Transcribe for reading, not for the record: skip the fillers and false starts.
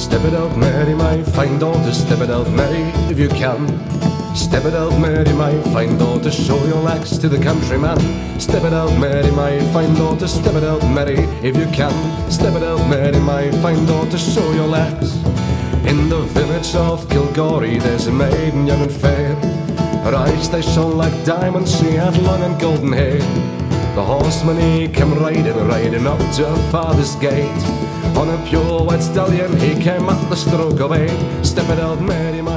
Step it out, Mary, my fine daughter, step it out, Mary, if you can. Step it out, Mary, my fine daughter, show your legs to the countryman. Step it out, Mary, my fine daughter, step it out, Mary, if you can. Step it out, Mary, my fine daughter, show your legs. In the village of Kilgorey there's a maiden young and fair. Her eyes they shone like diamonds, she had long and golden hair. The horseman he came riding up to her father's gate. On a pure white stallion he came at the stroke of 8. Step it out, Mary,